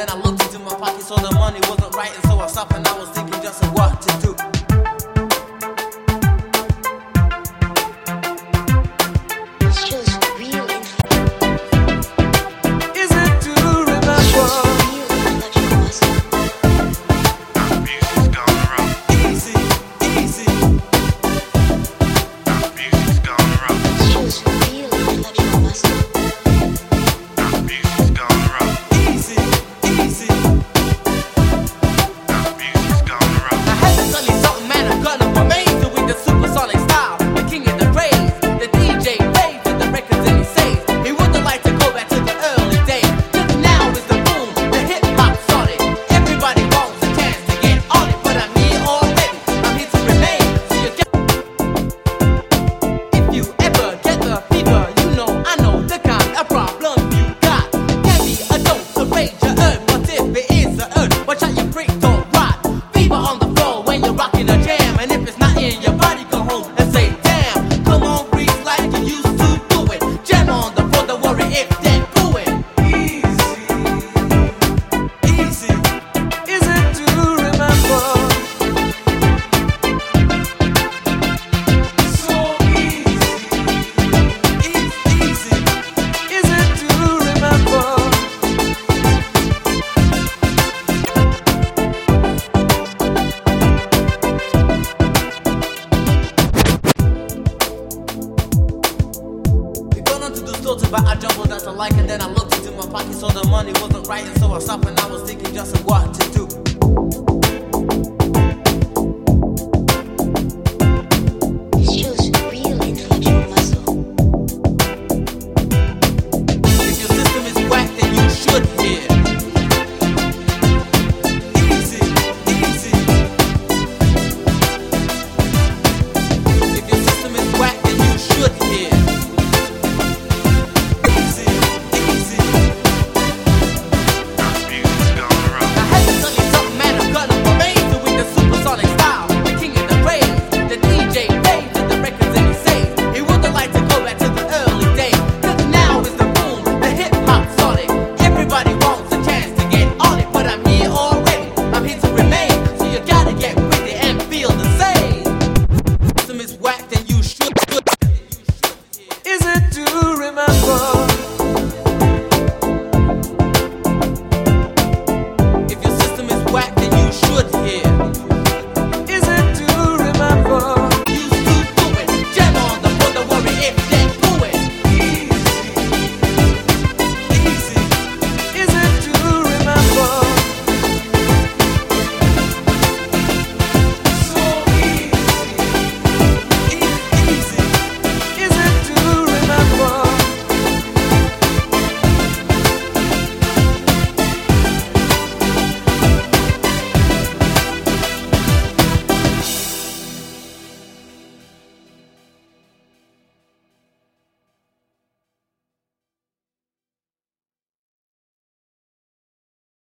then I looked into my pocket, so the money wasn't right, and so I stopped and I was thinking just of what to do. But I jumbled out to like, and then I looked into my pocket, so the money wasn't right, and so I stopped and I was thinking just of what to do.